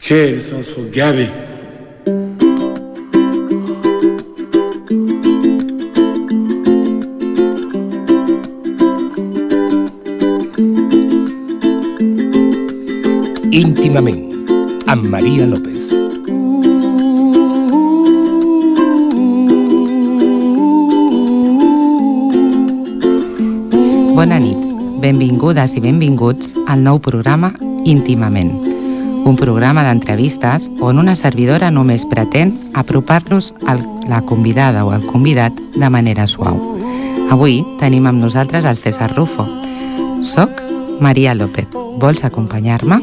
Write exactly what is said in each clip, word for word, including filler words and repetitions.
Kid, this one's for Gabby. Íntimament, amb Maria López. Bona nit, benvingudes i benvinguts al nou programa Íntimament, un programa d'entrevistes on una servidora només pretén apropar-los a la convidada o al convidat de manera suau. Avui tenim amb nosaltres el César Rufo. Soc Maria López. Vols acompanyar-me?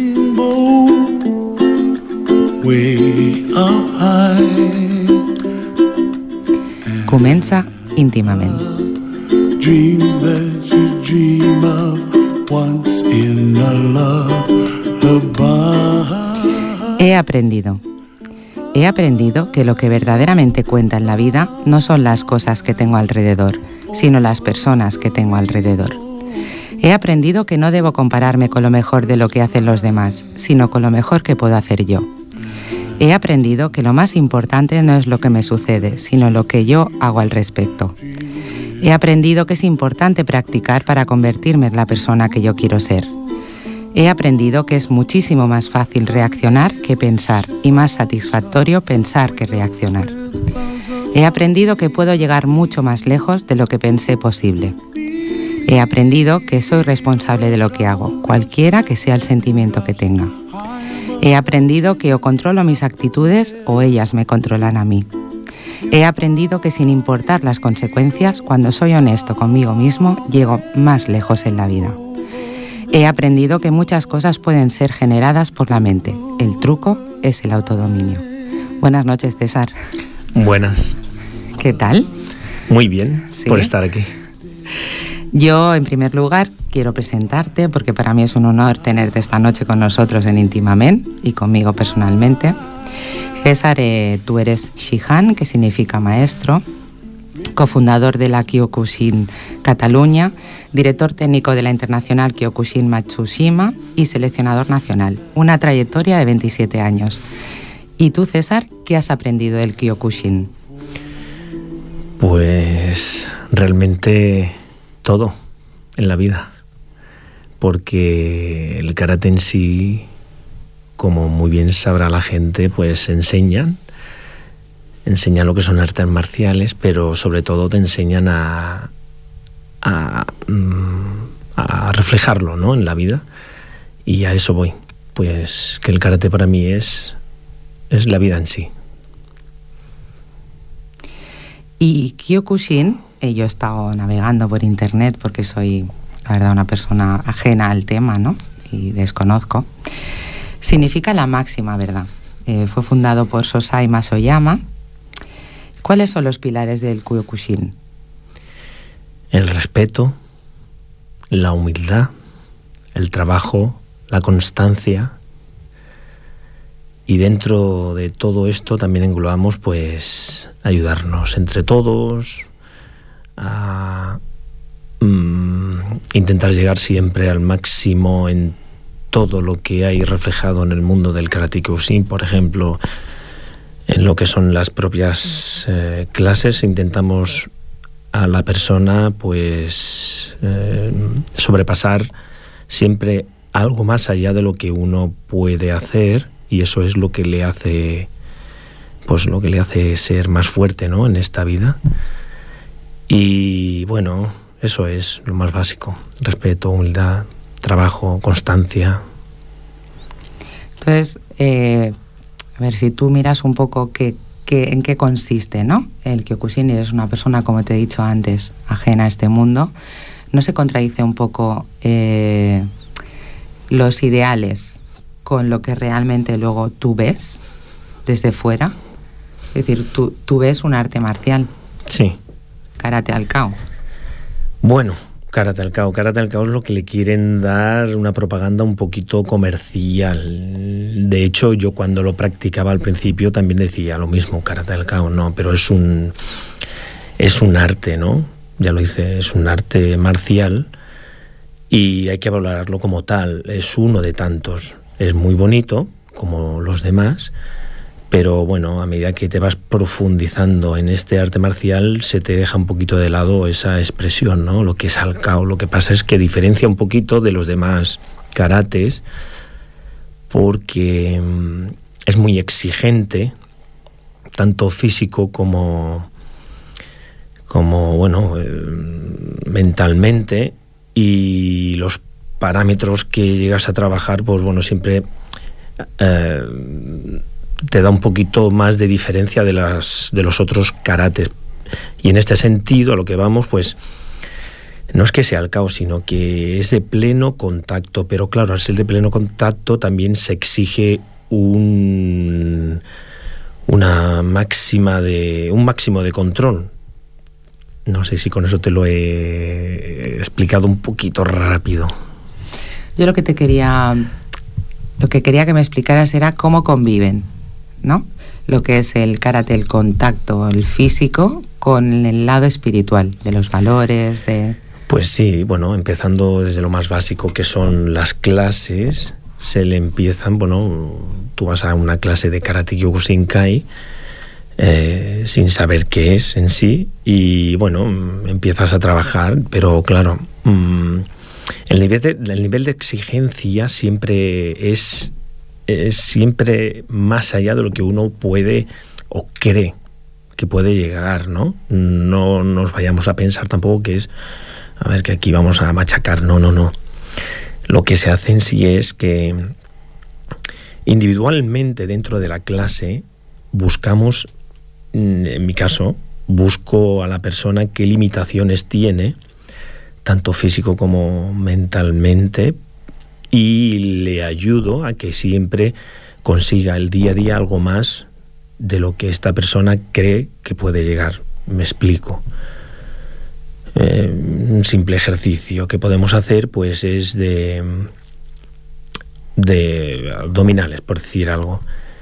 Comença Íntimament. Dreams that you dream of once in a lullaby. He aprendido. He aprendido que lo que verdaderamente cuenta en la vida no son las cosas que tengo alrededor, sino las personas que tengo alrededor. He aprendido que no debo compararme con lo mejor de lo que hacen los demás, sino con lo mejor que puedo hacer yo. He aprendido que lo más importante no es lo que me sucede, sino lo que yo hago al respecto. He aprendido que es importante practicar para convertirme en la persona que yo quiero ser. He aprendido que es muchísimo más fácil reaccionar que pensar y más satisfactorio pensar que reaccionar. He aprendido que puedo llegar mucho más lejos de lo que pensé posible. He aprendido que soy responsable de lo que hago, cualquiera que sea el sentimiento que tenga. He aprendido que o controlo mis actitudes o ellas me controlan a mí. He aprendido que sin importar las consecuencias, cuando soy honesto conmigo mismo, llego más lejos en la vida. He aprendido que muchas cosas pueden ser generadas por la mente. El truco es el autodominio. Buenas noches, César. Buenas. ¿Qué tal? Muy bien, ¿sí? Por estar aquí. Yo, en primer lugar, quiero presentarte porque para mí es un honor tenerte esta noche con nosotros en Íntimament y conmigo personalmente. César, eh, tú eres Shihan, que significa maestro, cofundador de la Kyokushin Cataluña, director técnico de la Internacional Kyokushin Matsushima y seleccionador nacional. Una trayectoria de veintisiete años. ¿Y tú, César, qué has aprendido del Kyokushin? Pues realmente todo en la vida, porque el karate en sí, como muy bien sabrá la gente, pues enseñan, enseñan lo que son artes marciales, pero sobre todo te enseñan a, a, a reflejarlo, ¿no?, en la vida, y a eso voy, pues que el karate para mí es, es la vida en sí. Y Kyokushin, eh, yo he estado navegando por internet porque soy, la verdad, una persona ajena al tema, ¿no?, y desconozco. Significa la máxima verdad. Eh, fue fundado por Sosai Masoyama. ¿Cuáles son los pilares del Kyokushin? El respeto, la humildad, el trabajo, la constancia. Y dentro de todo esto también englobamos, pues, ayudarnos entre todos, a mm, intentar llegar siempre al máximo en todo lo que hay reflejado en el mundo del Karate Kyokushin. Por ejemplo, en lo que son las propias eh, clases, intentamos a la persona, pues, eh, sobrepasar siempre algo más allá de lo que uno puede hacer, y eso es lo que le hace, pues, lo que le hace ser más fuerte, ¿no?, en esta vida. Y bueno, eso es lo más básico: respeto, humildad, trabajo, constancia. Entonces, eh, a ver, si tú miras un poco qué, qué, en qué consiste, ¿no?, el Kyokushin, y eres una persona, como te he dicho antes, ajena a este mundo, ¿no se contradice un poco eh, los ideales con lo que realmente luego tú ves desde fuera? Es decir, tú, tú ves un arte marcial. Sí. Karate al Kao. Bueno, Karate al Kao. Karate al Kao es lo que le quieren dar una propaganda un poquito comercial. De hecho, yo cuando lo practicaba al principio también decía lo mismo, Karate al Kao, no, pero es un, es un arte, ¿no? Ya lo hice, es un arte marcial y hay que valorarlo como tal. Es uno de tantos. Es muy bonito, como los demás, pero bueno, a medida que te vas profundizando en este arte marcial se te deja un poquito de lado esa expresión, ¿no? Lo que es Alcao, lo que pasa es que diferencia un poquito de los demás karates porque mmm, es muy exigente, tanto físico como, como bueno, eh, mentalmente, y los parámetros que llegas a trabajar, pues bueno, siempre eh, te da un poquito más de diferencia de las de los otros karates. Y en este sentido, a lo que vamos, pues no es que sea el caos, sino que es de pleno contacto. Pero claro, al ser de pleno contacto también se exige un una máxima de un máximo de control. No sé si con eso te lo he explicado un poquito rápido. Yo lo que te quería lo que quería que me explicaras era cómo conviven, ¿no? Lo que es el karate, el contacto, el físico, con el lado espiritual, de los valores, de... Pues sí, bueno, empezando desde lo más básico, que son las clases, se le empiezan, bueno, tú vas a una clase de Karate Kyokushinkai eh, sin saber qué es en sí, y bueno, empiezas a trabajar, pero claro, mmm, el nivel de, el nivel de exigencia siempre es, es siempre más allá de lo que uno puede o cree que puede llegar, ¿no? No nos vayamos a pensar tampoco que es, a ver, que aquí vamos a machacar, no, no, no. Lo que se hace en sí es que individualmente dentro de la clase buscamos, en mi caso, busco a la persona qué limitaciones tiene, tanto físico como mentalmente, y le ayudo a que siempre consiga el día a día algo más de lo que esta persona cree que puede llegar. Me explico. Eh, un simple ejercicio que podemos hacer pues es de de abdominales, por decir algo,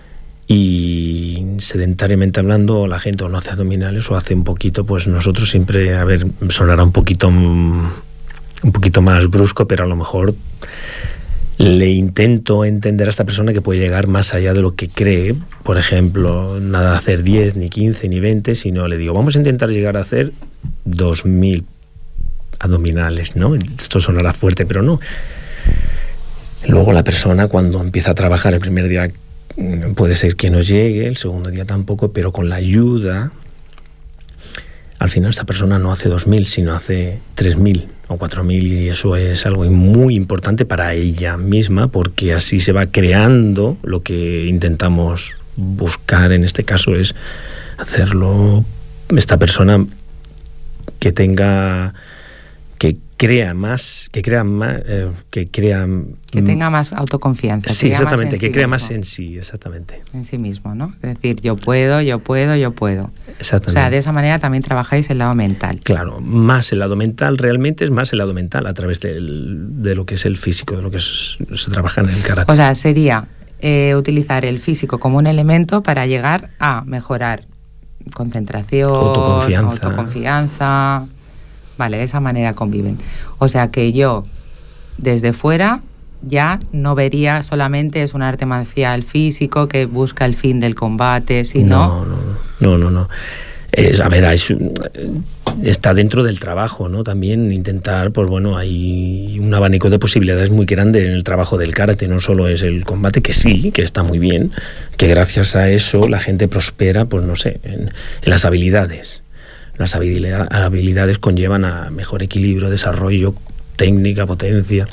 y sedentariamente hablando la gente o no hace abdominales o hace un poquito, pues nosotros siempre, a ver, sonará un poquito un poquito más brusco, pero a lo mejor le intento entender a esta persona que puede llegar más allá de lo que cree. Por ejemplo, nada de hacer diez, ni quince, ni veinte, sino le digo, vamos a intentar llegar a hacer dos mil abdominales, ¿no? Esto sonará fuerte, pero no. Luego la persona, cuando empieza a trabajar el primer día, puede ser que no llegue, el segundo día tampoco, pero con la ayuda, al final esta persona no hace dos mil, sino hace tres mil o cuatro mil, y eso es algo muy importante para ella misma, porque así se va creando lo que intentamos buscar. En este caso es hacerlo esta persona que tenga, que crea más, que crea más, eh, que crea que tenga más autoconfianza. Sí, exactamente, que sí crea mismo. Más en sí, exactamente. En sí mismo, ¿no? Es decir, yo puedo, yo puedo, yo puedo. Exactamente. O sea, de esa manera también trabajáis el lado mental. Claro, más el lado mental, realmente es más el lado mental a través del, de lo que es el físico, de lo que es, se trabaja en el karate. O sea, sería eh, utilizar el físico como un elemento para llegar a mejorar concentración, autoconfianza. autoconfianza. Vale, de esa manera conviven. O sea que yo, desde fuera, ya no vería solamente es un arte marcial físico que busca el fin del combate, sino... No, no, no, no, no. Es, a ver, es, está dentro del trabajo, ¿no? También intentar, pues bueno, hay un abanico de posibilidades muy grande en el trabajo del karate. No solo es el combate, que sí, que está muy bien, que gracias a eso la gente prospera, pues no sé, en, en las habilidades. Las habilidades conllevan a mejor equilibrio, desarrollo, técnica, potencia.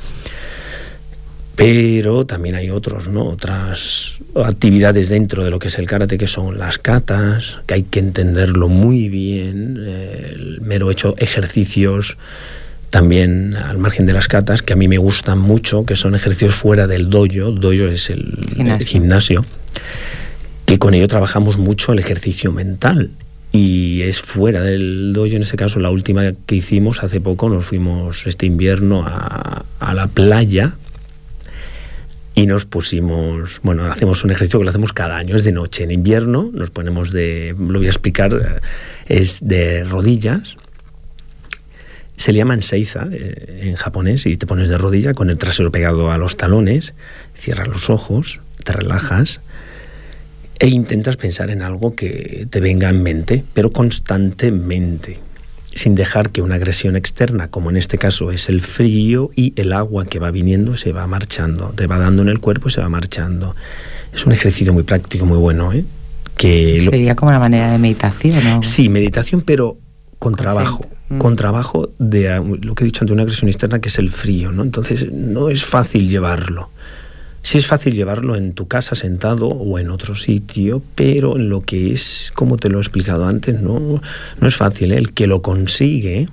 Pero también hay otros, ¿no? Otras actividades dentro de lo que es el karate, que son las katas, que hay que entenderlo muy bien, eh, el mero hecho, ejercicios también al margen de las katas, que a mí me gustan mucho, que son ejercicios fuera del dojo. Dojo es el gimnasio, el gimnasio, que con ello trabajamos mucho el ejercicio mental. Y es fuera del dojo. En este caso, la última que hicimos hace poco, nos fuimos este invierno a, a la playa y nos pusimos, bueno, hacemos un ejercicio que lo hacemos cada año, es de noche. En invierno nos ponemos de, lo voy a explicar, es de rodillas. Se le llaman seiza eh, en japonés, y te pones de rodilla con el trasero pegado a los talones, cierras los ojos te relajas e intentas pensar en algo que te venga en mente, pero constantemente, sin dejar que una agresión externa, como en este caso es el frío y el agua que va viniendo, se va marchando, te va dando en el cuerpo y se va marchando. Es un ejercicio muy práctico, muy bueno, ¿eh? Que sería lo... como una manera de meditación, ¿no? Sí, meditación, pero con trabajo, mm. con trabajo de lo que he dicho ante una agresión externa, que es el frío, ¿no? Entonces no es fácil llevarlo. Sí es fácil llevarlo en tu casa sentado o en otro sitio, pero en lo que es, como te lo he explicado antes, no, no es fácil, ¿eh? El que lo consigue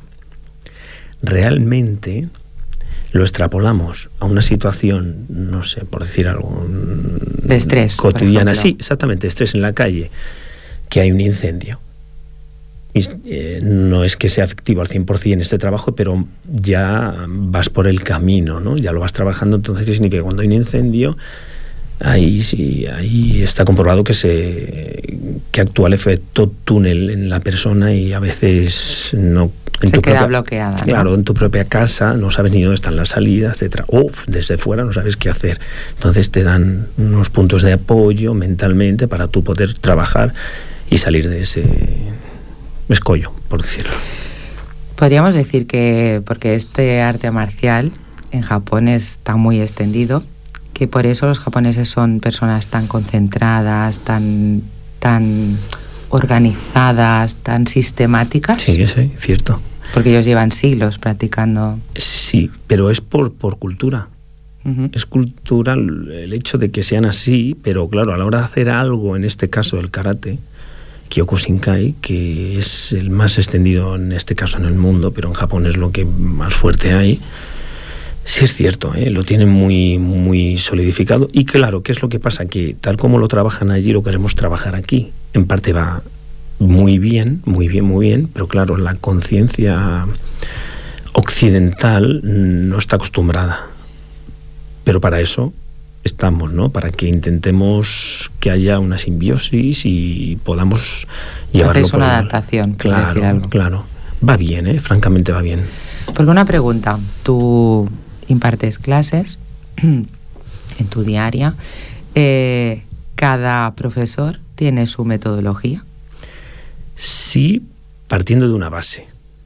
realmente lo extrapolamos a una situación, no sé, por decir algo, de estrés, cotidiana, sí, exactamente, estrés en la calle, que hay un incendio. Y, eh, no es que sea efectivo al cien por ciento en este trabajo, pero ya vas por el camino, ¿no? Ya lo vas trabajando. Entonces, ¿qué significa? Cuando hay un incendio, ahí sí, ahí está comprobado que se que actúa el efecto túnel en la persona y a veces no... En se tu queda propia, bloqueada, ¿no? Claro, en tu propia casa no sabes ni dónde están las salidas, etcétera. O desde fuera no sabes qué hacer. Entonces te dan unos puntos de apoyo mentalmente para tú poder trabajar y salir de ese escollo, por decirlo. Podríamos decir que, porque este arte marcial en Japón está muy extendido, que por eso los japoneses son personas tan concentradas, tan, tan organizadas, tan sistemáticas. Sí, sí, cierto. Porque ellos llevan siglos practicando. Sí, pero es por, por cultura. Uh-huh. Es cultura el hecho de que sean así, pero claro, a la hora de hacer algo, en este caso el karate, Kyokushinkai, que es el más extendido en este caso en el mundo, pero en Japón es lo que más fuerte hay. Sí es cierto, ¿eh? Lo tienen muy, muy solidificado. Y claro, ¿qué es lo que pasa? Que tal como lo trabajan allí, lo queremos trabajar aquí. En parte va muy bien, muy bien, muy bien, pero claro, la conciencia occidental no está acostumbrada. Pero para eso estamos, ¿no? Para que intentemos que haya una simbiosis y podamos llevarlo Hacéis por una el... adaptación, claro, decir algo. Claro. Va bien, ¿eh? Francamente va bien. Porque una pregunta, tú impartes clases en tu diaria, eh, ¿cada profesor tiene su metodología? Sí, partiendo de una base.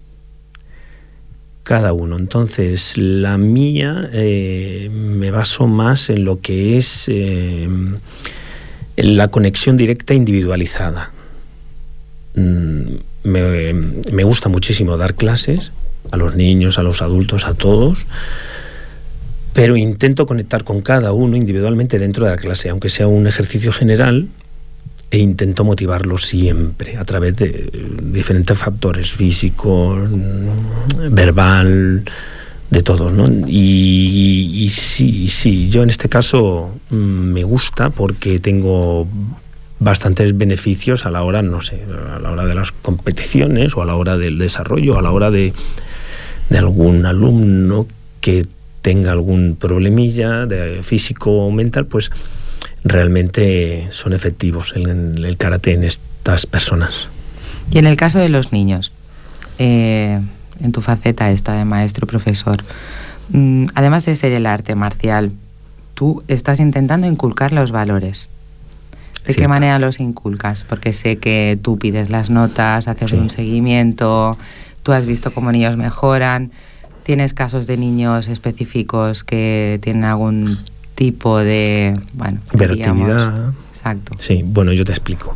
Cada uno. Entonces, la mía eh, me baso más en lo que es eh, en la conexión directa individualizada. Mm, me, me gusta muchísimo dar clases a los niños, a los adultos, a todos, pero intento conectar con cada uno individualmente dentro de la clase, aunque sea un ejercicio general, e intento motivarlo siempre a través de diferentes factores físicos, verbal, de todos, ¿no? Y, y sí, sí, yo en este caso me gusta porque tengo bastantes beneficios a la hora, no sé, a la hora de las competiciones o a la hora del desarrollo, a la hora de, de algún alumno que tenga algún problemilla de físico o mental, pues realmente son efectivos el, el karate en estas personas. Y en el caso de los niños, eh, en tu faceta esta de maestro profesor, mmm, además de ser el arte marcial, tú estás intentando inculcar los valores. ¿De Cierto. Qué manera los inculcas? Porque sé que tú pides las notas, haces sí. un seguimiento, tú has visto cómo niños mejoran, tienes casos de niños específicos que tienen algún tipo de, bueno, hiperactividad. Exacto. Sí, bueno, yo te explico.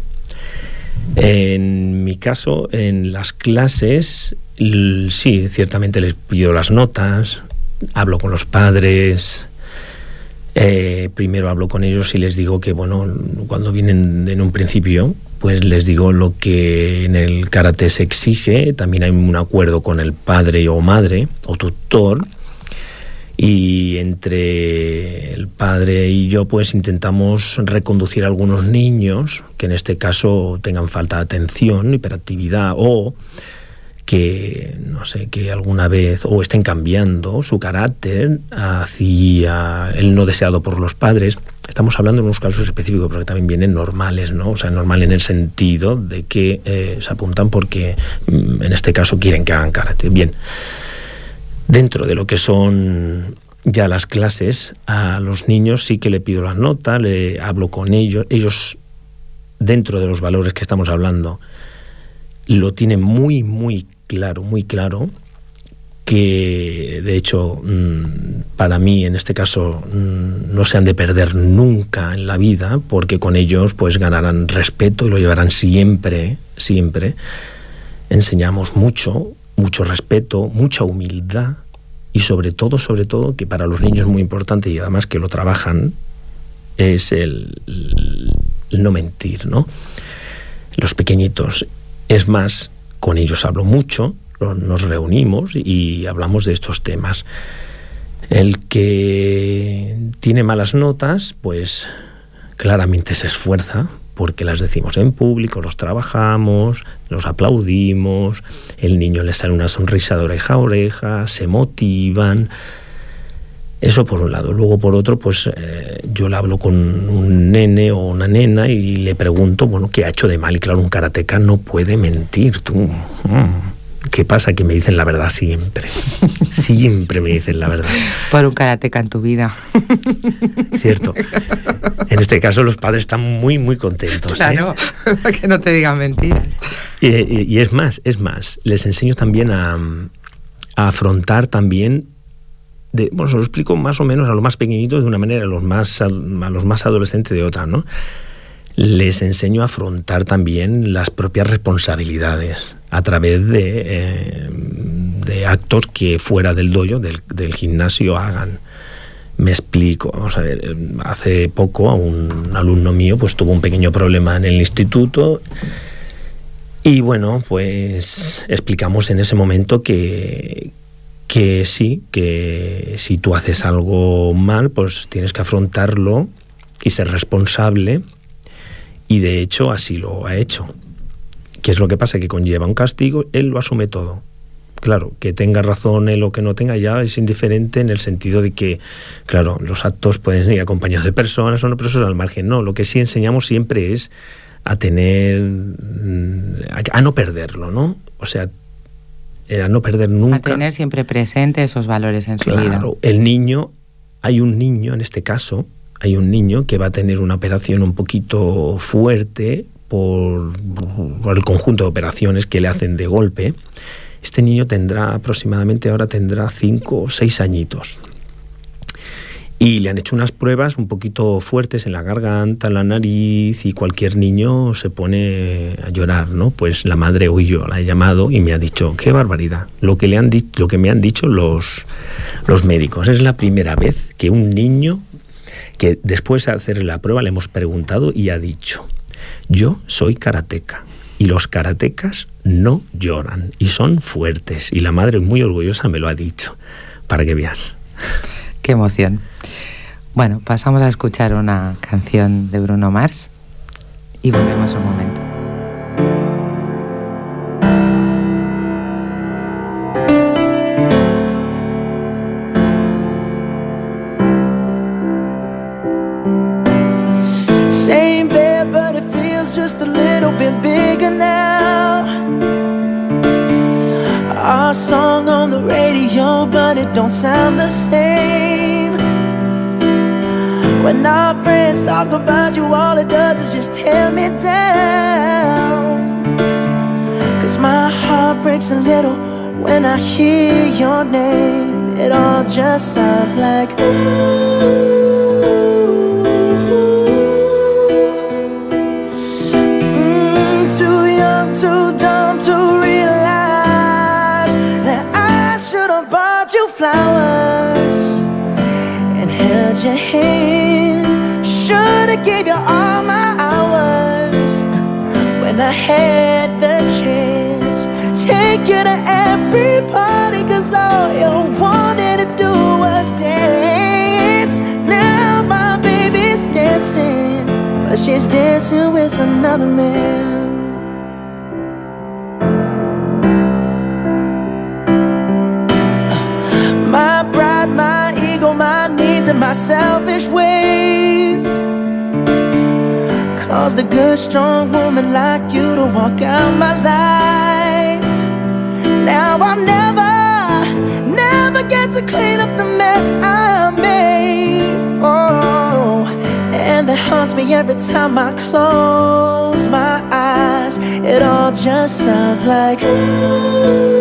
En mi caso, en las clases, sí, ciertamente les pido las notas, hablo con los padres, eh, primero hablo con ellos y les digo que, bueno, cuando vienen en un principio, pues les digo lo que en el karate se exige, también hay un acuerdo con el padre o madre o tutor, y entre el padre y yo pues intentamos reconducir a algunos niños que en este caso tengan falta de atención, hiperactividad o que no sé, que alguna vez o estén cambiando su carácter hacia el no deseado por los padres. Estamos hablando de unos casos específicos porque también vienen normales, ¿no? O sea, normal en el sentido de que eh, se apuntan porque en este caso quieren que hagan karate. Bien. Dentro de lo que son ya las clases, a los niños sí que le pido las notas, le hablo con ellos. Ellos, dentro de los valores que estamos hablando, lo tienen muy, muy claro, muy claro, que de hecho para mí en este caso no se han de perder nunca en la vida, porque con ellos pues ganarán respeto y lo llevarán siempre, siempre. Enseñamos mucho, mucho respeto, mucha humildad y sobre todo, sobre todo, que para los niños es muy importante y además que lo trabajan, es el, el no mentir, ¿no? Los pequeñitos. Es más, con ellos hablo mucho, nos reunimos y hablamos de estos temas. El que tiene malas notas, pues claramente se esfuerza, porque las decimos en público, los trabajamos, los aplaudimos, el niño le sale una sonrisa de oreja a oreja, se motivan. Eso por un lado. Luego por otro, pues eh, yo le hablo con un nene o una nena y le pregunto, bueno, ¿qué ha hecho de mal? Y claro, un karateca no puede mentir, tú. Mm. ¿Qué pasa? Que me dicen la verdad siempre. Siempre me dicen la verdad. Por un karateca en tu vida. Cierto. En este caso los padres están muy, muy contentos. Claro, ¿eh? Que no te digan mentiras. Y, y, y es más, es más, les enseño también a, a afrontar también, de, bueno, se lo explico más o menos a los más pequeñitos de una manera, a los más, a los más adolescentes de otra, ¿no? Les enseño a afrontar también las propias responsabilidades a través de, eh, de actos que fuera del dojo, del, del gimnasio, hagan. Me explico. Vamos a ver, hace poco a un alumno mío pues tuvo un pequeño problema en el instituto y bueno, pues explicamos en ese momento que, que sí, que si tú haces algo mal, pues tienes que afrontarlo y ser responsable. Y de hecho así lo ha hecho. ¿Qué es lo que pasa? Que conlleva un castigo, él lo asume todo. Claro, que tenga razón él o que no tenga ya es indiferente en el sentido de que, claro, los actos pueden ir acompañados de personas o no, pero eso es al margen. No, lo que sí enseñamos siempre es a tener, a, a no perderlo, ¿no? O sea, a no perder nunca. A tener siempre presente esos valores en su claro, vida. Claro, el niño, hay un niño en este caso, hay un niño que va a tener una operación un poquito fuerte por, por el conjunto de operaciones que le hacen de golpe. Este niño tendrá aproximadamente, ahora tendrá cinco o seis añitos. Y le han hecho unas pruebas un poquito fuertes en la garganta, en la nariz, y cualquier niño se pone a llorar, ¿no? Pues la madre o yo la he llamado y me ha dicho, qué barbaridad, lo que, le han di- lo que me han dicho los, los médicos. Es la primera vez que un niño, que después de hacer la prueba le hemos preguntado y ha dicho, yo soy karateca y los karatecas no lloran y son fuertes. Y la madre muy orgullosa me lo ha dicho, para que veas. Qué emoción. Bueno, pasamos a escuchar una canción de Bruno Mars y volvemos un momento. Same bed, but it feels just a little bit bigger now. Our song on the radio, but it don't sound the same. When our friends talk about you, all it does is just tear me down. Cause my heart breaks a little when I hear your name. It all just sounds like ooh. Mm, too young, too dumb to realize that I should have bought you flowers and held your hand. Should've gave you all my hours when I had the chance. Take you to every party, cause all you wanted to do was dance. Now my baby's dancing, but she's dancing with another man. My pride, my ego, my needs and my selfish ways caused a good, strong woman like you to walk out my life. Now I'll never, never get to clean up the mess I made. Oh, and that haunts me every time I close my eyes. It all just sounds like ooh.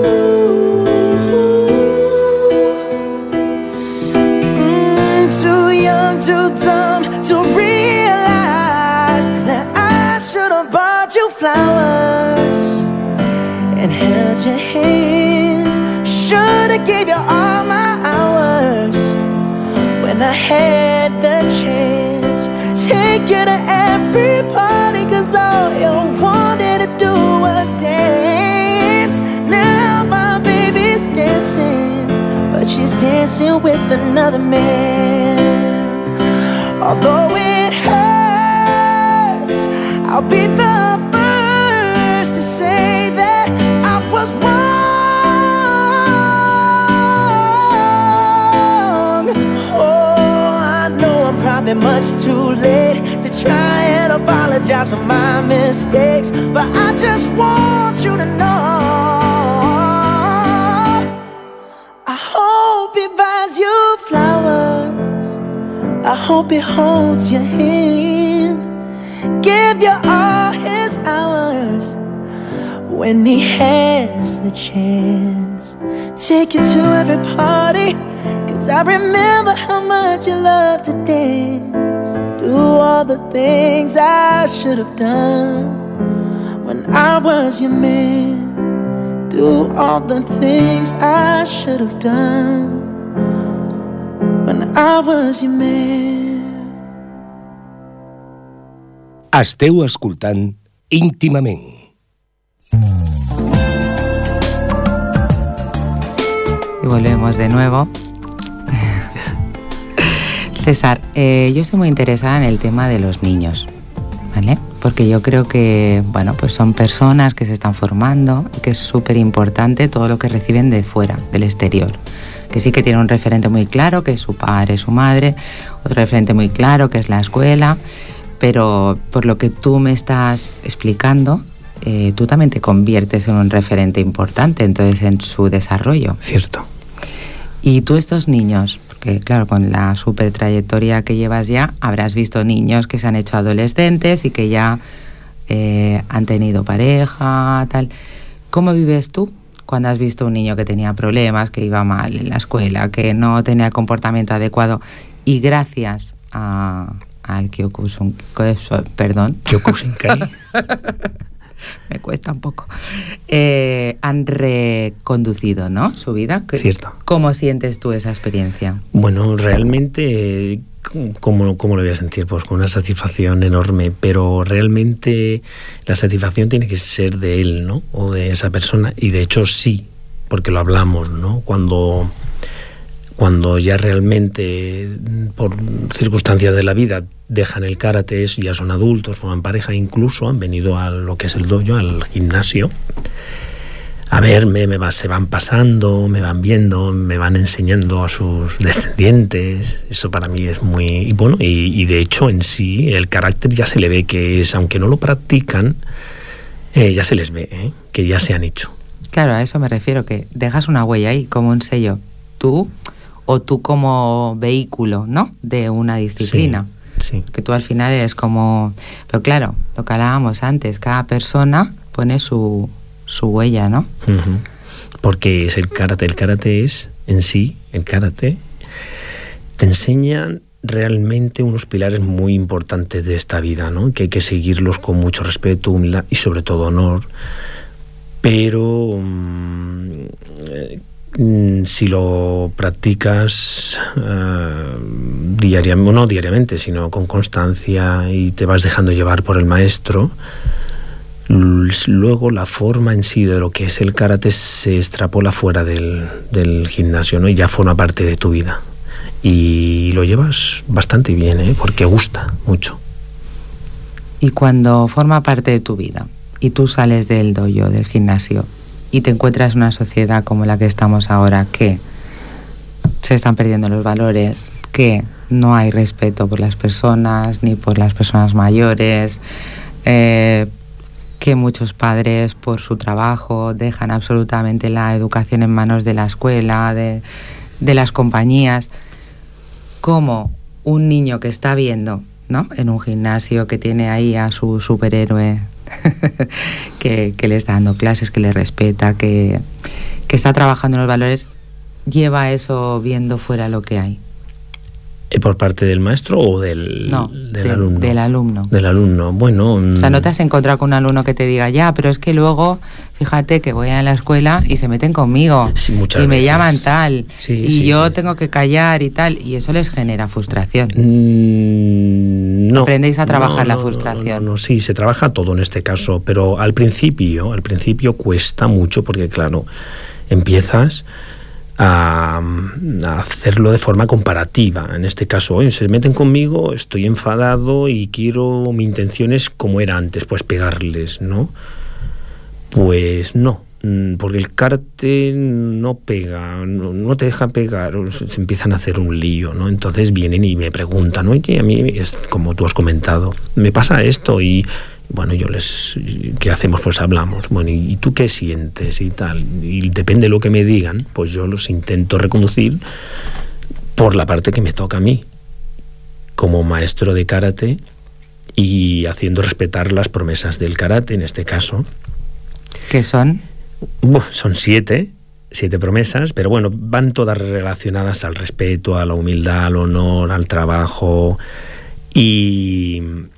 Mm, too young, too dumb to realize that I should have bought you flowers and held your hand. Should've gave you all my hours when I had the chance. Take you to every party, cause all you wanted to do was dance. Now my baby's dancing, but she's dancing with another man. Although it hurts, I'll be the first to say that I was wrong. Oh, I know I'm probably much too late to try and apologize for my mistakes, but I just want you to know I hope he buys you flowers, I hope he holds your hand, give you all his hours when he has the chance. Take you to every party, cause I remember how much you love to dance. Do all the things I should have done when I was your man. Do all the things I should have done when I was your man. Esteu escoltant íntimament. Y volvemos de nuevo. César, eh, yo estoy muy interesada en el tema de los niños, ¿vale? Porque yo creo que, bueno, pues son personas que se están formando y que es súper importante todo lo que reciben de fuera, del exterior. Que sí que tiene un referente muy claro, que es su padre, su madre, otro referente muy claro, que es la escuela, pero por lo que tú me estás explicando, eh, tú también te conviertes en un referente importante, entonces, en su desarrollo. Cierto. Y tú estos niños, porque claro, con la super trayectoria que llevas ya, habrás visto niños que se han hecho adolescentes y que ya eh, han tenido pareja, tal. ¿Cómo vives tú cuando has visto un niño que tenía problemas, que iba mal en la escuela, que no tenía comportamiento adecuado y gracias a, al Kyokushin, perdón, Kyokushinkai, me cuesta un poco, eh, han reconducido, ¿no?, su vida? Cierto. ¿Cómo sientes tú esa experiencia? Bueno, realmente, ¿cómo, cómo lo voy a sentir? Pues con una satisfacción enorme, pero realmente la satisfacción tiene que ser de él, ¿no?, o de esa persona, y de hecho sí, porque lo hablamos, ¿no?, cuando... Cuando ya realmente, por circunstancias de la vida, dejan el karate, ya son adultos, forman pareja, incluso han venido a lo que es el dojo, al gimnasio, a verme, me va, se van pasando, me van viendo, me van enseñando a sus descendientes. Eso para mí es muy... Y bueno, y, y de hecho en sí el carácter ya se le ve que es, aunque no lo practican, eh, ya se les ve, ¿eh?, que ya se han hecho. Claro, a eso me refiero, que dejas una huella ahí, como un sello. Tú... o tú como vehículo, ¿no?, de una disciplina. Sí, sí. Que tú al final eres como... Pero claro, lo que hablábamos antes, cada persona pone su, su huella, ¿no? Uh-huh. Porque es el karate. El karate es, en sí, el karate te enseñan realmente unos pilares muy importantes de esta vida, ¿no?, que hay que seguirlos con mucho respeto, humildad y sobre todo honor. Pero... Um, eh, si lo practicas uh, diariamente, no diariamente, sino con constancia, y te vas dejando llevar por el maestro, luego la forma en sí de lo que es el karate se extrapola fuera del, del gimnasio, ¿no?, y ya forma parte de tu vida. Y lo llevas bastante bien, ¿eh?, porque gusta mucho. Y cuando forma parte de tu vida y tú sales del dojo, del gimnasio, y te encuentras en una sociedad como la que estamos ahora, que se están perdiendo los valores, que no hay respeto por las personas, ni por las personas mayores, eh, que muchos padres por su trabajo dejan absolutamente la educación en manos de la escuela, de, de las compañías. cómo un niño que está viendo, ¿no?, en un gimnasio, que tiene ahí a su superhéroe que, que le está dando clases, que le respeta, que, que está trabajando en los valores, lleva eso viendo fuera lo que hay. ¿Por parte del maestro o del, no, del de, alumno? Del alumno. Del alumno, bueno... O sea, no te has encontrado con un alumno que te diga, ya, pero es que luego, fíjate que voy a la escuela y se meten conmigo, sí, muchas y me veces. llaman tal, sí, y sí, yo sí. tengo que callar y tal, y eso les genera frustración. Mm, no. Aprendéis a trabajar no, la no, frustración. No, no, no, sí, se trabaja todo en este caso, pero al principio, al principio cuesta mucho porque, claro, empiezas a, a hacerlo de forma comparativa. En este caso, oye, se meten conmigo, estoy enfadado y quiero, mi intención es como era antes, pues pegarles, ¿no? Pues no, porque el karate no pega, no, no te deja pegar, se empiezan a hacer un lío, ¿no? Entonces vienen y me preguntan, oye, a mí es como tú has comentado, me pasa esto y bueno, yo les, ¿qué hacemos? Pues hablamos. Bueno, ¿y tú qué sientes? Y tal. Y depende de lo que me digan, pues yo los intento reconducir por la parte que me toca a mí, como maestro de karate y haciendo respetar las promesas del karate, en este caso. ¿Qué son? Bueno, son siete, siete promesas, pero bueno, van todas relacionadas al respeto, a la humildad, al honor, al trabajo y...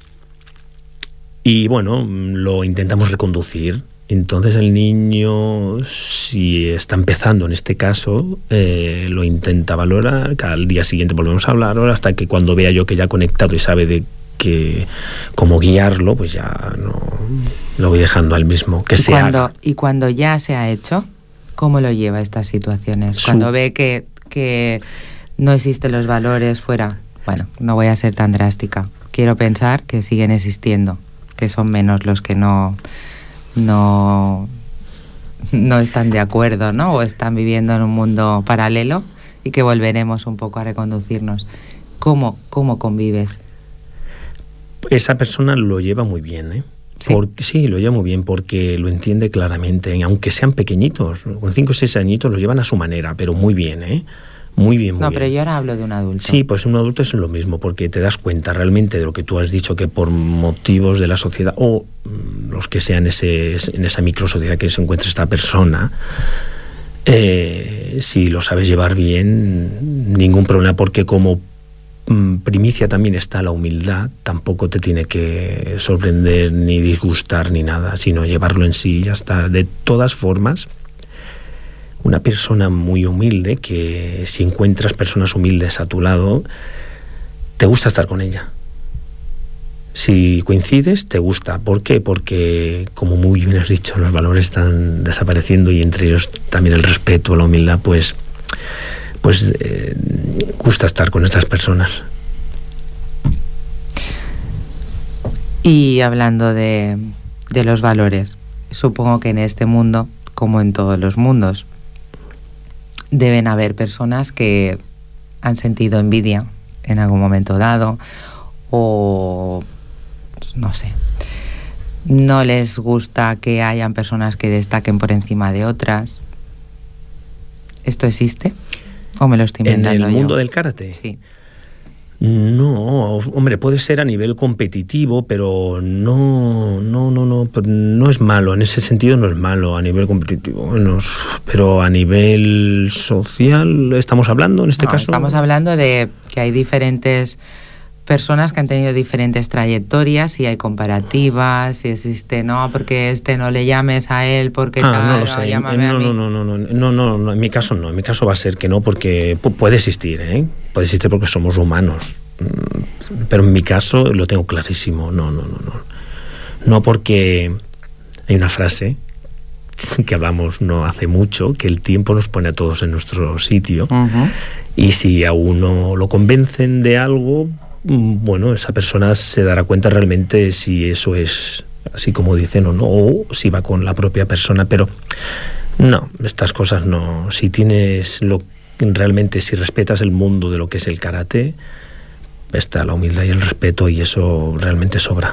Y bueno, lo intentamos reconducir. Entonces el niño, si está empezando en este caso, eh, lo intenta valorar. Cada día siguiente volvemos a hablar, hasta que cuando vea yo que ya ha conectado y sabe de que cómo guiarlo, pues ya no lo voy dejando al mismo que y se cuando, haga. Y cuando ya se ha hecho, ¿cómo lo lleva a estas situaciones? Su... Cuando ve que, que no existen los valores fuera. Bueno, no voy a ser tan drástica. Quiero pensar que siguen existiendo, que son menos los que no, no, no están de acuerdo, ¿no? O están viviendo en un mundo paralelo y que volveremos un poco a reconducirnos. ¿Cómo, cómo convives? Esa persona lo lleva muy bien, ¿eh? ¿Sí? Porque, sí, lo lleva muy bien porque lo entiende claramente, aunque sean pequeñitos, con cinco o seis añitos lo llevan a su manera, pero muy bien, ¿eh? Muy bien, muy no, bien. pero yo ahora hablo de un adulto. Sí, pues un adulto es lo mismo, porque te das cuenta realmente de lo que tú has dicho, que por motivos de la sociedad, o los que sean ese, en esa microsociedad que se encuentra esta persona, eh, si lo sabes llevar bien, ningún problema, porque como mm, primicia también está la humildad, tampoco te tiene que sorprender ni disgustar ni nada, sino llevarlo en sí y ya está. De todas formas, una persona muy humilde, que si encuentras personas humildes a tu lado, te gusta estar con ella. Si coincides, te gusta. ¿Por qué? Porque, como muy bien has dicho, los valores están desapareciendo y entre ellos también el respeto, la humildad, pues, pues eh, gusta estar con estas personas. Y hablando de, de los valores, supongo que en este mundo, como en todos los mundos, deben haber personas que han sentido envidia en algún momento dado o no sé, no les gusta que hayan personas que destaquen por encima de otras. ¿Esto existe? ¿O me lo estoy inventando yo? ¿En el mundo del karate? Sí. No, hombre, puede ser a nivel competitivo, pero no, no, no, no, no es malo, en ese sentido no es malo a nivel competitivo, bueno, pero a nivel social estamos hablando en este no, caso. Estamos hablando de que hay diferentes personas que han tenido diferentes trayectorias y hay comparativas, si existe, no, porque este no le llames a él, porque ah, tal, no lo sé, llámame no, a mí. no, no, no, no, no, no, no, en mi caso no, en mi caso va a ser que no, porque puede existir, ¿eh? Puede existir porque somos humanos, pero en mi caso lo tengo clarísimo, no, no, no, no, no, porque hay una frase que hablamos no hace mucho, que el tiempo nos pone a todos en nuestro sitio, uh-huh. Y si a uno lo convencen de algo, bueno, esa persona se dará cuenta realmente si eso es así como dicen o no, o si va con la propia persona, pero no, estas cosas no. Si tienes lo realmente, si respetas el mundo de lo que es el karate, está la humildad y el respeto y eso realmente sobra.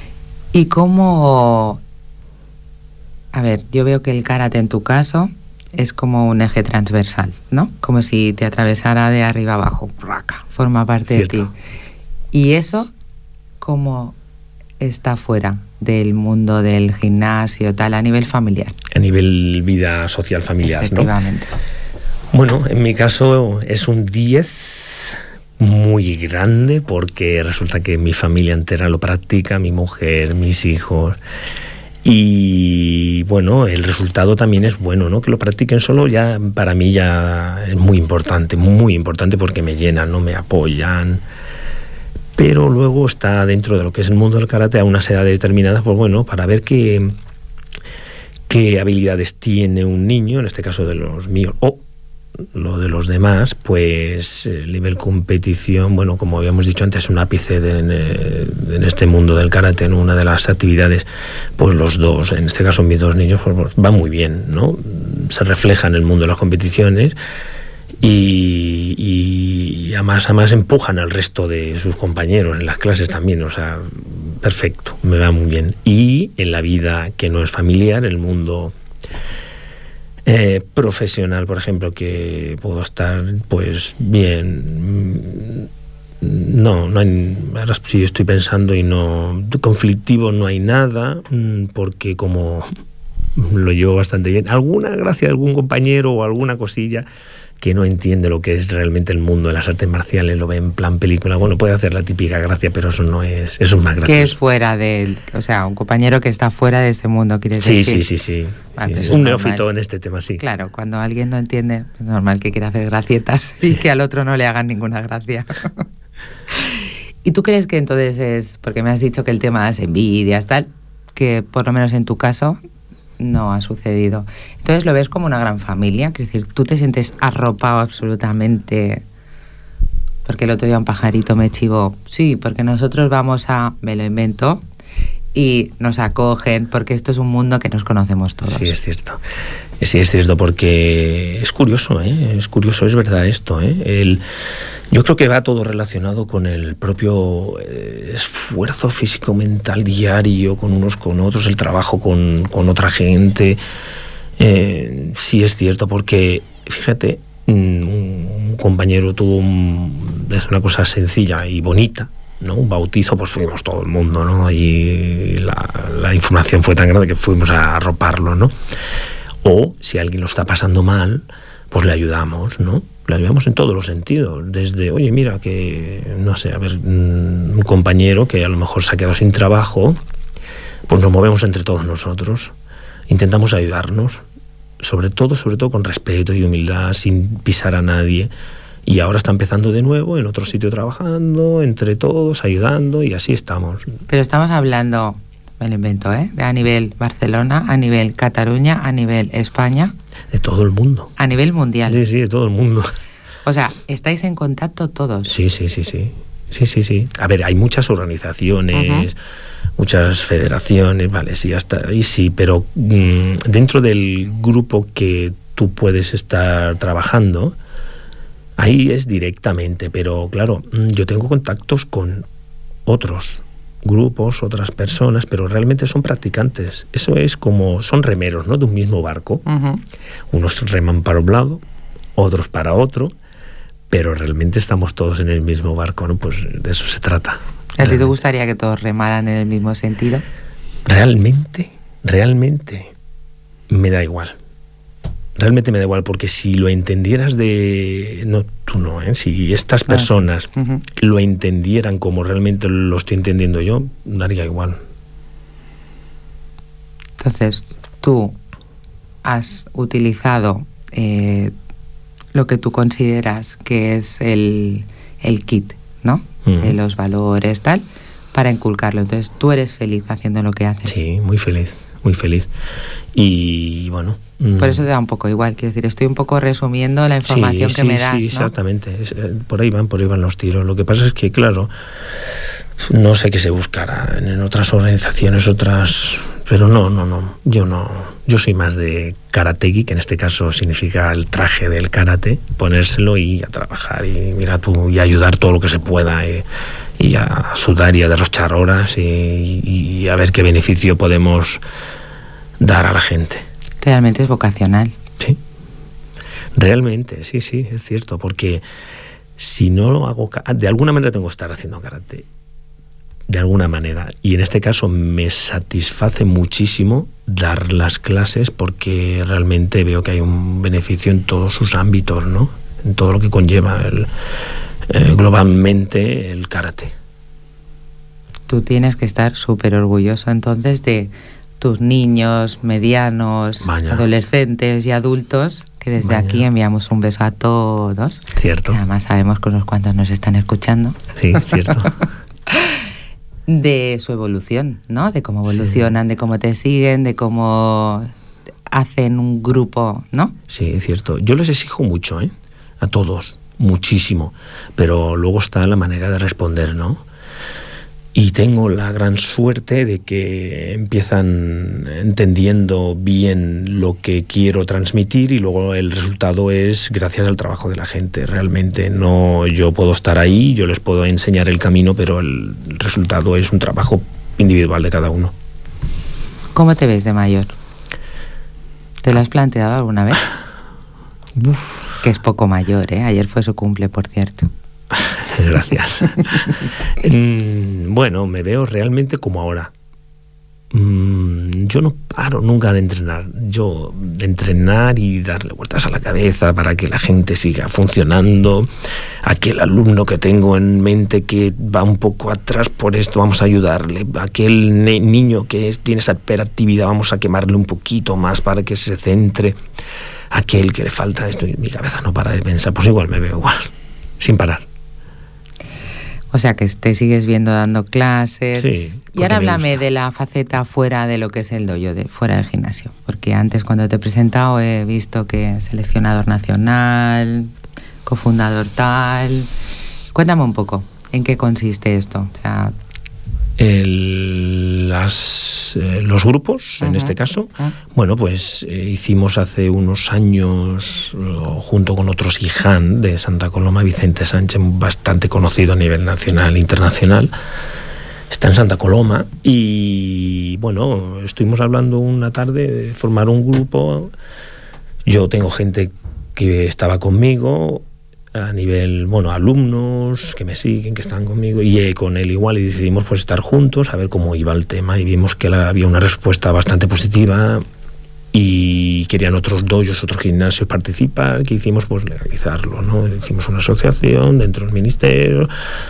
¿Y cómo? A ver, yo veo que el karate en tu caso es como un eje transversal, ¿no? Como si te atravesara de arriba abajo, forma parte Cierto. de ti. Y eso, ¿cómo está fuera del mundo del gimnasio, tal, a nivel familiar? A nivel vida social familiar, Efectivamente. ¿no? Bueno, en mi caso es un diez muy grande, porque resulta que mi familia entera lo practica, mi mujer, mis hijos. Y bueno, el resultado también es bueno, ¿no? Que lo practiquen solo ya, para mí ya es muy importante, muy importante, porque me llenan, ¿no? Me apoyan. Pero luego está dentro de lo que es el mundo del karate a unas edades determinadas, pues bueno, para ver qué, qué habilidades tiene un niño, en este caso de los míos, o lo de los demás, pues el nivel competición, bueno, como habíamos dicho antes, un ápice de, en, en este mundo del karate, en una de las actividades, pues los dos, en este caso mis dos niños, pues, pues van muy bien, ¿no? Se refleja en el mundo de las competiciones. Y, y además, además empujan al resto de sus compañeros en las clases también, o sea, perfecto, me va muy bien. Y en la vida que no es familiar, el mundo eh, profesional, por ejemplo, que puedo estar pues bien, no, no hay, ahora sí estoy pensando y no, conflictivo no hay nada, porque como lo llevo bastante bien, alguna gracia de algún compañero o alguna cosilla que no entiende lo que es realmente el mundo de las artes marciales, lo ve en plan película, bueno, puede hacer la típica gracia, pero eso no es, eso es más gracioso. Que es fuera del, o sea, un compañero que está fuera de este mundo, ¿quieres sí, decir? Sí, sí, sí, vale, sí, sí. Es un neófito en este tema, sí. Claro, cuando alguien no entiende, es normal que quiera hacer gracietas y que al otro no le hagan ninguna gracia. ¿Y tú crees que entonces es, porque me has dicho que el tema es envidias, tal, que por lo menos en tu caso no ha sucedido? Entonces lo ves como una gran familia, es decir, tú te sientes arropado absolutamente, porque el otro día un pajarito me chivó, sí, porque nosotros vamos a, me lo invento, y nos acogen, porque esto es un mundo que nos conocemos todos. Sí, es cierto, sí, es cierto, porque es curioso, ¿eh? Es curioso, es verdad esto, ¿eh? El, yo creo que va todo relacionado con el propio eh, esfuerzo físico-mental diario, con unos con otros, el trabajo con, con otra gente. Eh, sí, es cierto, porque, fíjate, un compañero tuvo un, es una cosa sencilla y bonita, ¿no? Un bautizo, pues fuimos todo el mundo, ¿no? Y la, la información fue tan grande que fuimos a arroparlo, ¿no? O si alguien lo está pasando mal, pues le ayudamos, ¿no? Le ayudamos en todos los sentidos, desde, oye, mira, que, no sé, a ver, un compañero que a lo mejor se ha quedado sin trabajo, pues nos movemos entre todos nosotros, intentamos ayudarnos, sobre todo, sobre todo con respeto y humildad, sin pisar a nadie. Y ahora está empezando de nuevo en otro sitio trabajando, entre todos, ayudando, y así estamos. Pero estamos hablando, me lo invento, ¿eh? A nivel Barcelona, a nivel Cataluña, a nivel España. De todo el mundo. A nivel mundial. Sí, sí, de todo el mundo. O sea, ¿estáis en contacto todos? Sí, sí, sí, sí. Sí, sí, sí. A ver, hay muchas organizaciones, uh-huh. muchas federaciones, vale, sí, hasta ahí sí, pero mmm, dentro del grupo que tú puedes estar trabajando, ahí es directamente, pero claro, yo tengo contactos con otros grupos, otras personas, pero realmente son practicantes. Eso es como, son remeros, ¿no? De un mismo barco. Uh-huh. Unos reman para un lado, otros para otro, pero realmente estamos todos en el mismo barco, ¿no? Pues de eso se trata. ¿A ti te gustaría que todos remaran en el mismo sentido? Realmente, realmente me da igual. Realmente me da igual, porque si lo entendieras de... No, tú no, ¿eh? Si estas personas ah, sí. uh-huh. lo entendieran como realmente lo estoy entendiendo yo, daría igual. Entonces, tú has utilizado eh, lo que tú consideras que es el, el kit, ¿no? Uh-huh. De los valores, tal, para inculcarlo. Entonces, tú eres feliz haciendo lo que haces. Sí, muy feliz, muy feliz. Y bueno... Por eso te da un poco igual, quiero decir, estoy un poco resumiendo la información sí, que sí, me das, sí, ¿no? Exactamente, es, eh, por ahí van, por ahí van los tiros. Lo que pasa es que, claro, no sé qué se buscará en otras organizaciones, otras... Pero no, no, no, yo no, yo soy más de karateki, que en este caso significa el traje del karate, ponérselo y a trabajar, y mira tú, y ayudar todo lo que se pueda, y, y a sudar y a derrochar horas, y, y a ver qué beneficio podemos dar a la gente. Realmente es vocacional. Sí, Realmente, sí, sí, es cierto, porque si no lo hago, de alguna manera tengo que estar haciendo karate, de alguna manera, y en este caso me satisface muchísimo dar las clases porque realmente veo que hay un beneficio en todos sus ámbitos, ¿no? En todo lo que conlleva el, eh, globalmente el karate. Tú tienes que estar súper orgulloso entonces de tus niños, medianos, Vaya. adolescentes y adultos, que desde Vaya. aquí enviamos un beso a todos. Cierto. Además sabemos que unos cuantos nos están escuchando. Sí, cierto. De su evolución, ¿no? De cómo evolucionan, sí. de cómo te siguen, de cómo hacen un grupo, ¿no? Sí, cierto. Yo les exijo mucho, ¿eh? A todos, muchísimo. Pero luego está la manera de responder, ¿no? Y tengo la gran suerte de que empiezan entendiendo bien lo que quiero transmitir y luego el resultado es gracias al trabajo de la gente. Realmente no, yo puedo estar ahí, yo les puedo enseñar el camino, pero el resultado es un trabajo individual de cada uno. ¿Cómo te ves de mayor? ¿Te lo has planteado alguna vez? Uf. Que es poco mayor, ¿eh? Ayer fue su cumple, por cierto. Gracias. Bueno, me veo realmente como ahora. Yo no paro nunca de entrenar. Yo de entrenar y darle vueltas a la cabeza para que la gente siga funcionando. Aquel alumno que tengo en mente que va un poco atrás por esto, vamos a ayudarle. Aquel niño que es, tiene esa hiperactividad, vamos a quemarle un poquito más para que se centre. Aquel que le falta esto y mi cabeza no para de pensar, pues igual me veo igual, sin parar. O sea, que te sigues viendo dando clases. Sí, y ahora háblame de la faceta fuera de lo que es el dojo, de fuera del gimnasio. Porque antes, cuando te he presentado, he visto que seleccionador nacional, cofundador tal. Cuéntame un poco, ¿en qué consiste esto? O sea... El, las, eh, los grupos, uh-huh. en este caso, uh-huh. bueno, pues eh, hicimos hace unos años, uh, junto con otros I J A N de Santa Coloma, Vicente Sánchez, bastante conocido a nivel nacional e internacional, está en Santa Coloma, y bueno, estuvimos hablando una tarde de formar un grupo. Yo tengo gente que estaba conmigo, a nivel, bueno, alumnos que me siguen, que están conmigo, y eh, con él igual, y decidimos pues estar juntos a ver cómo iba el tema, y vimos que la, había una respuesta bastante positiva y querían otros dojos, otros gimnasios participar, que hicimos pues legalizarlo, ¿no? Hicimos una asociación dentro del ministerio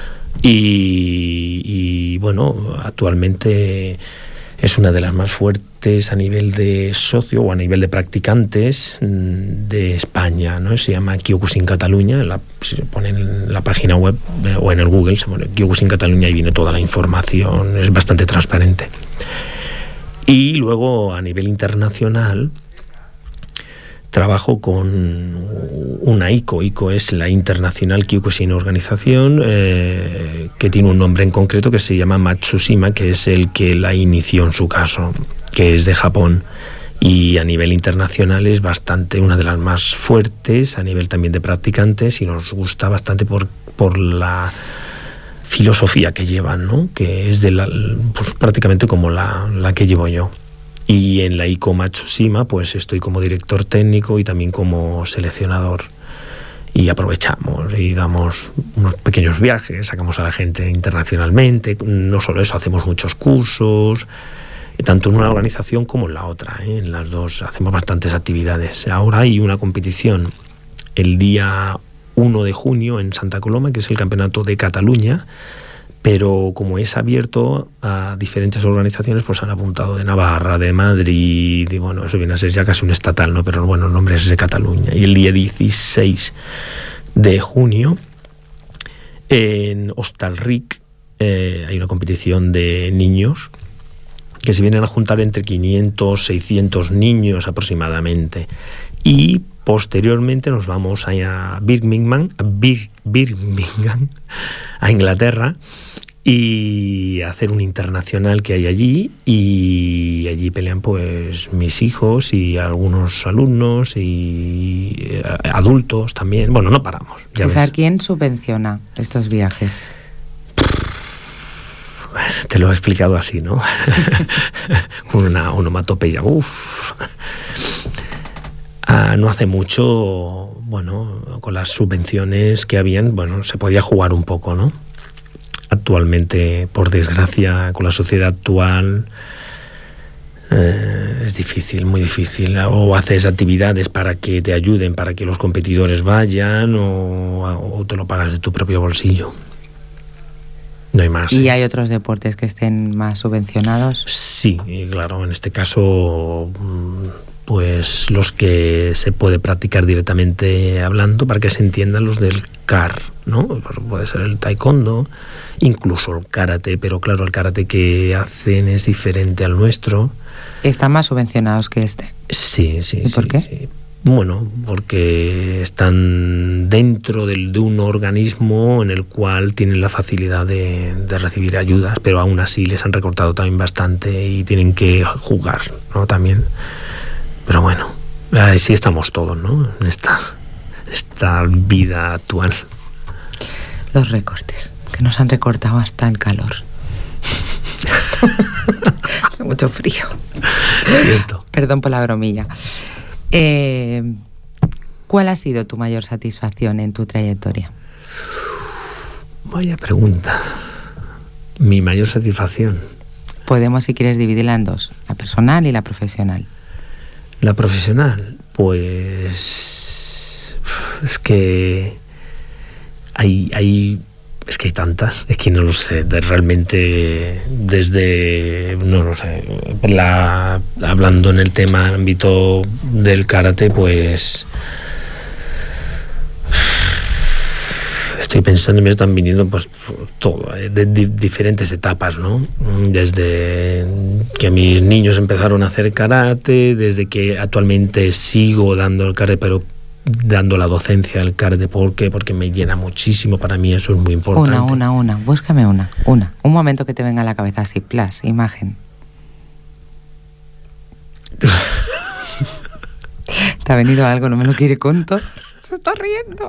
y, y bueno, actualmente es una de las más fuertes a nivel de socio o a nivel de practicantes de España, ¿no? Se llama Kyokushin Cataluña, la, si se pone en la página web eh, o en el Google, se pone Kyokushin Cataluña y viene toda la información, es bastante transparente. Y luego a nivel internacional trabajo con una I C O. I C O es la Internacional Kyokushin Organización, eh, que tiene un nombre en concreto que se llama Matsushima, que es el que la inició en su caso, que es de Japón. Y a nivel internacional es bastante una de las más fuertes, a nivel también de practicantes, y nos gusta bastante por, por la filosofía que llevan, ¿no? Que es de la, pues, prácticamente como la, la que llevo yo. Y en la I C O Matsushima pues estoy como director técnico y también como seleccionador, y aprovechamos y damos unos pequeños viajes, sacamos a la gente internacionalmente. No solo eso, hacemos muchos cursos, tanto en una organización como en la otra, ¿eh? En las dos hacemos bastantes actividades. Ahora hay una competición el día uno de junio en Santa Coloma, que es el Campeonato de Cataluña, pero como es abierto a diferentes organizaciones, pues han apuntado de Navarra, de Madrid, y bueno, eso viene a ser ya casi un estatal, ¿no? Pero bueno, el nombre es de Cataluña. Y el día dieciséis de junio, en Hostalric, eh, hay una competición de niños que se vienen a juntar entre quinientos, seiscientos niños aproximadamente. Y posteriormente nos vamos a Birmingham, a Bir- Birmingham, a Inglaterra, y hacer un internacional que hay allí, y allí pelean pues mis hijos y algunos alumnos y eh, adultos también. Bueno, no paramos. Ya César, ves. ¿quién subvenciona estos viajes? Te lo he explicado así, ¿no? Con una onomatopeya. Uf. Ah, no hace mucho, bueno, con las subvenciones que habían, bueno, se podía jugar un poco, ¿no? Actualmente, por desgracia, con la sociedad actual, eh, es difícil, muy difícil. O haces actividades para que te ayuden, para que los competidores vayan, o, o te lo pagas de tu propio bolsillo. No hay más. ¿Y ¿eh? hay otros deportes que estén más subvencionados? Sí, y claro, en este caso, pues los que se puede practicar directamente hablando, para que se entiendan, los del C A R, ¿no? Puede ser el taekwondo, incluso el karate, pero claro, el karate que hacen es diferente al nuestro. ¿Están más subvencionados que este? Sí, sí. ¿Y sí, por qué? Sí. Bueno, porque están dentro del, de un organismo en el cual tienen la facilidad de, de recibir ayudas, pero aún así les han recortado también bastante y tienen que jugar, ¿no? También. Pero bueno, así estamos todos, ¿no? En esta, esta vida actual. Los recortes, que nos han recortado hasta el calor. Hace mucho frío. Cierto. Perdón por la bromilla. Eh, ¿Cuál ha sido tu mayor satisfacción en tu trayectoria? Vaya pregunta. Mi mayor satisfacción. Podemos, si quieres, dividirla en dos, la personal y la profesional. La profesional, pues es que hay, hay es que hay tantas, es que no lo sé, de realmente desde, no lo sé, la, hablando en el tema ámbito del karate, pues estoy pensando y me están viniendo pues todo, de, de diferentes etapas, ¿no? Desde que mis niños empezaron a hacer karate, desde que actualmente sigo dando el karate, pero dando la docencia del karate. ¿Por qué? Porque me llena muchísimo, para mí eso es muy importante. Una, una, una, búscame una, una. Un momento que te venga a la cabeza así, plus, imagen. ¿Te ha venido algo? ¿No me lo quiere contar? Se está riendo.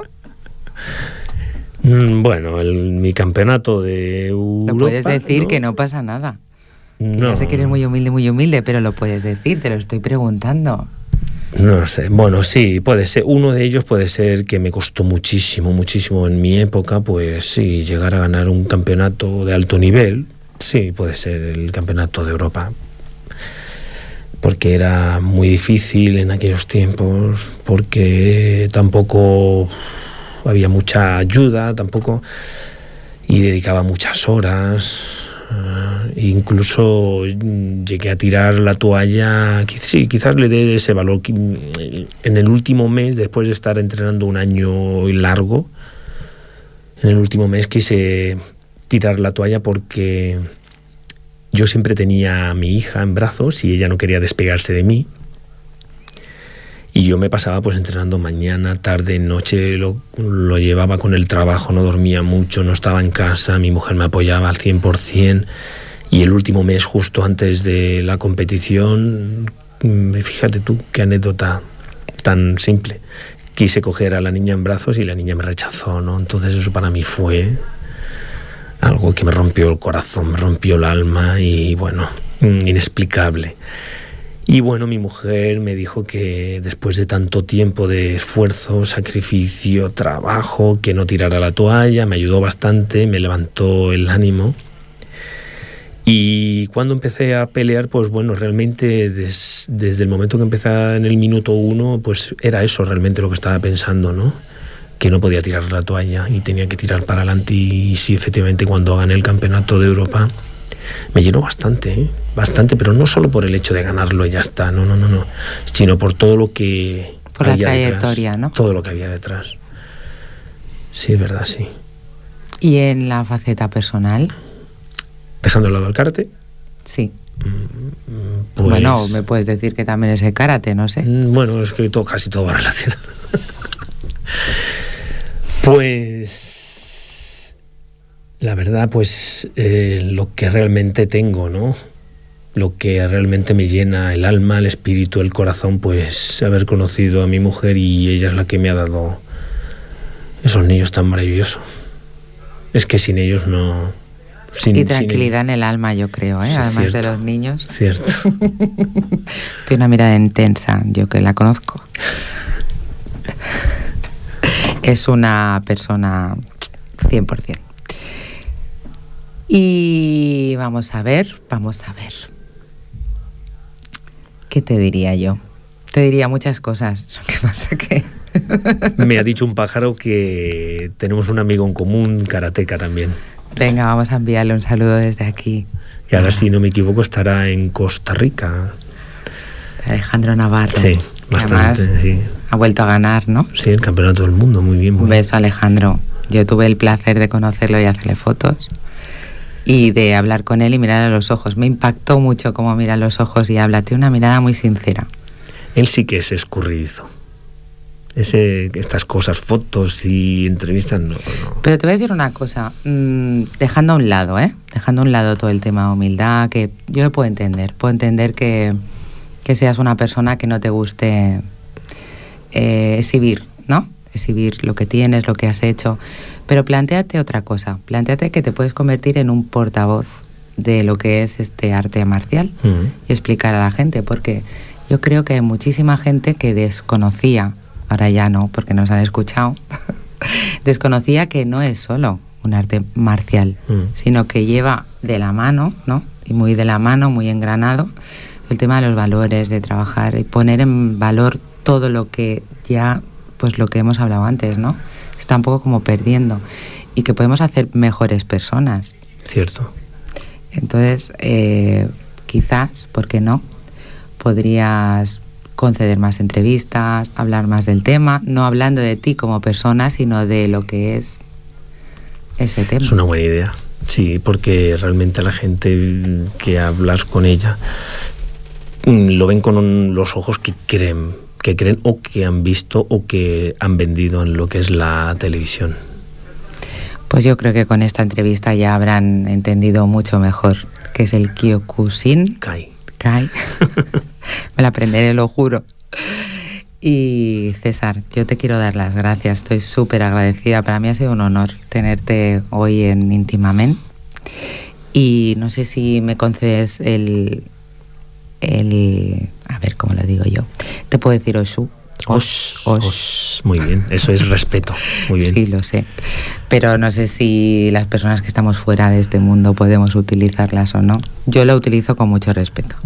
Bueno, el, mi campeonato de Europa... Lo puedes decir, ¿no? Que no pasa nada. No. Ya sé que eres muy humilde, muy humilde, pero lo puedes decir, te lo estoy preguntando. No sé, bueno, sí, puede ser. Uno de ellos puede ser que me costó muchísimo, muchísimo en mi época, pues sí, llegar a ganar un campeonato de alto nivel. Sí, puede ser el campeonato de Europa. Porque era muy difícil en aquellos tiempos, porque tampoco había mucha ayuda, tampoco, y dedicaba muchas horas. Uh, incluso llegué a tirar la toalla, sí, quizás le dé ese valor. En el último mes, después de estar entrenando un año largo, en el último mes quise tirar la toalla porque yo siempre tenía a mi hija en brazos y ella no quería despegarse de mí. Y yo me pasaba pues entrenando mañana, tarde, noche, lo, lo llevaba con el trabajo, no dormía mucho, no estaba en casa, mi mujer me apoyaba al cien por ciento. Y el último mes, justo antes de la competición, fíjate tú qué anécdota tan simple. Quise coger a la niña en brazos y la niña me rechazó, ¿no? Entonces eso para mí fue algo que me rompió el corazón, me rompió el alma y bueno, inexplicable. Y bueno, mi mujer me dijo que después de tanto tiempo de esfuerzo, sacrificio, trabajo, que no tirara la toalla, me ayudó bastante, me levantó el ánimo. Y cuando empecé a pelear, pues bueno, realmente des, desde el momento que empecé en el minuto uno, pues era eso realmente lo que estaba pensando, ¿no? Que no podía tirar la toalla y tenía que tirar para adelante. Y sí, efectivamente, cuando gané el campeonato de Europa, me llenó bastante, ¿eh? Bastante, pero no solo por el hecho de ganarlo y ya está, no, no, no, no, sino por todo lo que por había la trayectoria, detrás, ¿no? Todo lo que había detrás. Sí, es verdad, sí. ¿Y en la faceta personal? Dejando de lado el karate. Sí. Pues, bueno, me puedes decir que también es el karate, no sé. Bueno, es que todo, casi todo va relacionado. Pues la verdad, pues eh, lo que realmente tengo, ¿no? Lo que realmente me llena el alma, el espíritu, el corazón, pues haber conocido a mi mujer y ella es la que me ha dado esos niños tan maravillosos. Es que sin ellos no, Sin, y tranquilidad sin... en el alma, yo creo, ¿eh? Sí, además cierto, de los niños. Cierto. Tiene una mirada intensa, yo que la conozco. Es una persona cien por ciento. Y vamos a ver, vamos a ver. ¿Qué te diría yo? Te diría muchas cosas. ¿Qué pasa que...? Me ha dicho un pájaro que tenemos un amigo en común, karateca también. Venga, vamos a enviarle un saludo desde aquí. Que ahora, ah. si no me equivoco, estará en Costa Rica. Alejandro Navarro. Sí, bastante, además, sí. Ha vuelto a ganar, ¿no? Sí, el campeonato del mundo, muy bien. Muy un beso, Alejandro. Yo tuve el placer de conocerlo y hacerle fotos. Y de hablar con él y mirar a los ojos. Me impactó mucho cómo mira a los ojos y habla. Tiene una mirada muy sincera. Él sí que es escurridizo. Ese, estas cosas, fotos y entrevistas, no, no. Pero te voy a decir una cosa, mmm, dejando a un lado, ¿eh? Dejando a un lado todo el tema de humildad, que yo lo puedo entender. Puedo entender que, que seas una persona que no te guste eh, exhibir, ¿no? Exhibir lo que tienes, lo que has hecho. Pero plantéate otra cosa. Plantéate que te puedes convertir en un portavoz de lo que es este arte marcial uh-huh. y explicar a la gente, porque yo creo que hay muchísima gente que desconocía, ahora ya no, porque nos han escuchado, desconocía que no es solo un arte marcial, uh-huh. sino que lleva de la mano, ¿no? Y muy de la mano, muy engranado, el tema de los valores, de trabajar y poner en valor todo lo que ya, pues lo que hemos hablado antes, ¿no? Está un poco como perdiendo y que podemos hacer mejores personas. Cierto. Entonces, eh, quizás, ¿por qué no? Podrías conceder más entrevistas, hablar más del tema, no hablando de ti como persona, sino de lo que es ese tema. Es una buena idea, sí, porque realmente la gente que hablas con ella lo ven con los ojos que creen, que creen o que han visto o que han vendido en lo que es la televisión. Pues yo creo que con esta entrevista ya habrán entendido mucho mejor qué es el Kyokushin. Kai. Kai. Me la aprenderé, lo juro. Y César, yo te quiero dar las gracias. Estoy súper agradecida. Para mí ha sido un honor tenerte hoy en Íntimamente. Y no sé si me concedes el... el a ver, ¿cómo lo digo yo? Te puedo decir Oshu. Os, os. Os. Muy bien, eso es respeto. Muy bien. Sí, lo sé. Pero no sé si las personas que estamos fuera de este mundo podemos utilizarlas o no. Yo lo utilizo con mucho respeto.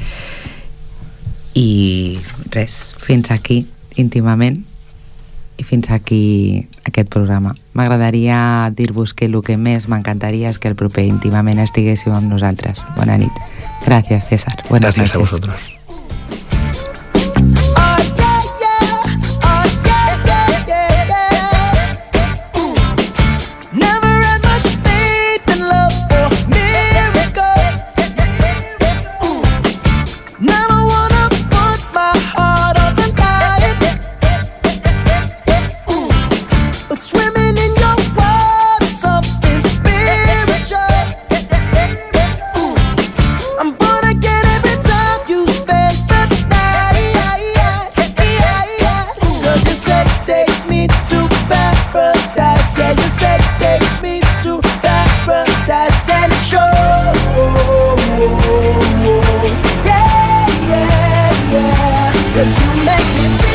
I res, fins aquí, íntimament, i fins aquí aquest programa. M'agradaria dir-vos que el que més m'encantaria és que el proper íntimament estiguéssiu amb nosaltres. Bona nit. Gràcies, César. Buenas Gracias noches. a vosotros. Cause you make me feel